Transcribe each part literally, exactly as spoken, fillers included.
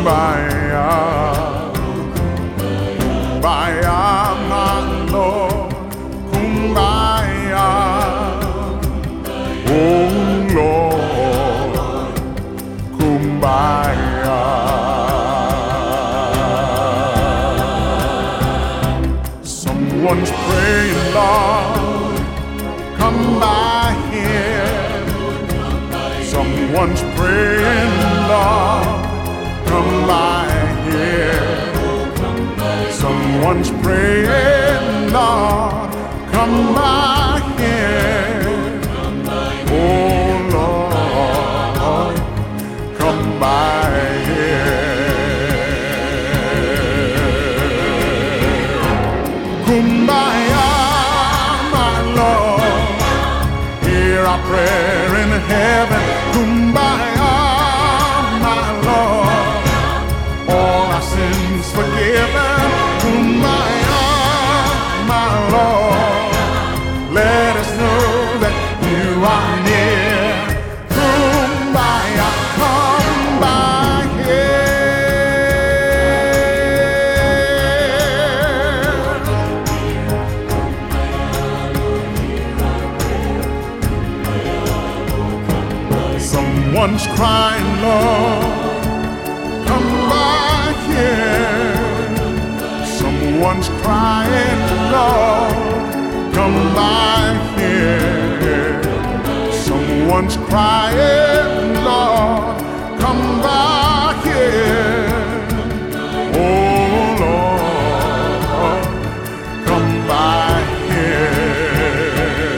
kumbaya, kumbaya, my Lord, kumbaya, oh Lord, kumbaya. Someone's praying, Lord, come by here. Someone's praying, Lord, come by here. Someone's praying, Lord, come by here. Oh Lord, come by here. Kumbaya, my Lord, hear our prayer in heaven. Kumbaya, my Lord, all our sins forgiven. Kumbaya, my Lord, let us know that you are near. Kumbaya, come by here. Someone's crying, Lord, come by here. Someone's crying, Lord, come by here. Someone's crying, Lord, come by here. Oh Lord, come by here.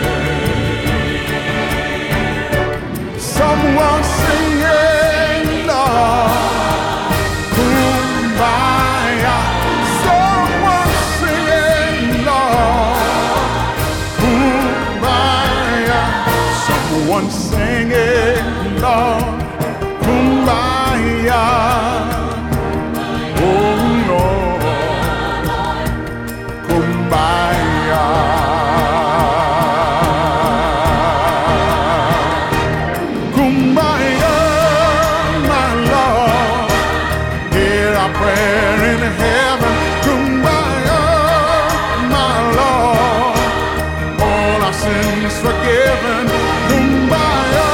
Someone's singing, Lord, kumbaya. Someone's singing, Lord, kumbaya. Someone's singing, Lord, kumbaya. Oh Lord, kumbaya. Kumbaya, my Lord, hear our prayer in heaven. Kumbaya, my Lord, all our sins forgiven. Kumbaya,